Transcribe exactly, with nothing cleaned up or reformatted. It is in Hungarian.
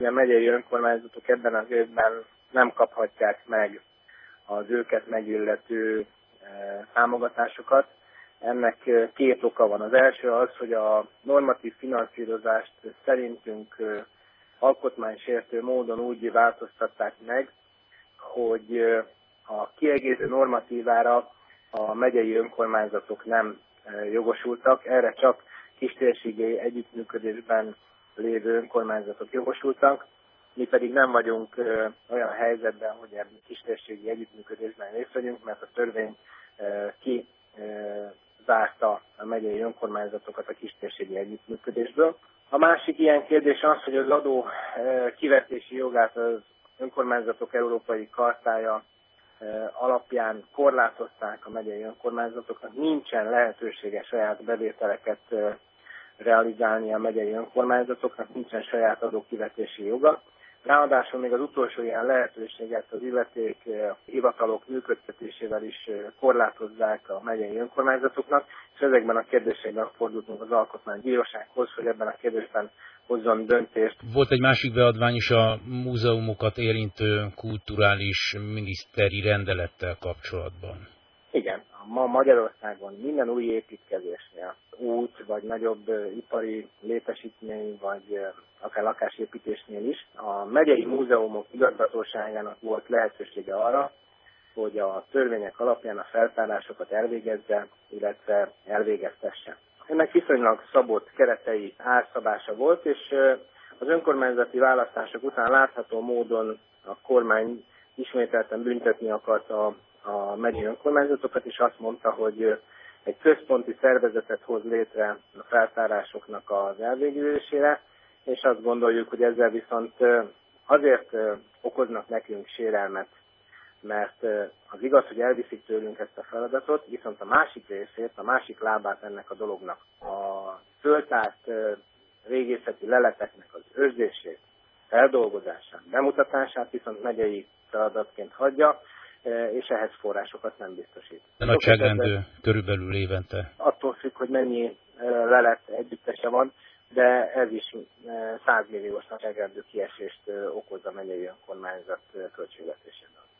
A megyei önkormányzatok ebben az évben nem kaphatják meg az őket megillető támogatásokat. Ennek két oka van. Az első az, hogy a normatív finanszírozást szerintünk alkotmánysértő módon úgy változtatták meg, hogy a kiegészítő normatívára a megyei önkormányzatok nem jogosultak, erre csak kistérségi együttműködésben lévő önkormányzatok jogosultak. Mi pedig nem vagyunk olyan helyzetben, hogy ebben kistérségi együttműködésben részt vegyünk, mert a törvény kizárta a megyei önkormányzatokat a kistérségi együttműködésből. A másik ilyen kérdés az, hogy az adó kivetési jogát az önkormányzatok európai kartája alapján korlátozták a megyei önkormányzatoknak. Nincsen lehetősége saját bevételeket realizálni a megyei önkormányzatoknak, nincsen saját adókivetési joga. Ráadásul még az utolsó ilyen lehetőséget az illeték hivatalok működtetésével is korlátozzák a megyei önkormányzatoknak, és ezekben a kérdésekben fordultunk az Alkotmánybírósághoz, hogy ebben a kérdésben hozzon döntést. Volt egy másik beadvány is a múzeumokat érintő kulturális miniszteri rendelettel kapcsolatban. Igen, ma Magyarországon minden új építkezésnél, út, vagy nagyobb ipari létesítmény, vagy akár lakásépítésnél is, a megyei múzeumok igazgatóságának volt lehetősége arra, hogy a törvények alapján a feltárásokat elvégezze, illetve elvégeztesse. Ennek viszonylag szabott keretei árszabása volt, és az önkormányzati választások után látható módon a kormány ismételten büntetni akarta a megyei önkormányzatokat, és azt mondta, hogy egy központi szervezetet hoz létre a feltárásoknak az elvégzésére, és azt gondoljuk, hogy ezzel viszont azért okoznak nekünk sérelmet, mert az igaz, hogy elviszik tőlünk ezt a feladatot, viszont a másik részét, a másik lábát ennek a dolognak, a föltárt régészeti leleteknek az őrzését, feldolgozását, bemutatását viszont megyei feladatként hagyja, és ehhez forrásosokat nem biztosít. A nagyságrendű körülbelül évente? Attól függ, hogy mennyi lelet együttese van, de ez is száz milliós nagyságrendű kiesést okoz a megyei önkormányzat költségvetésében.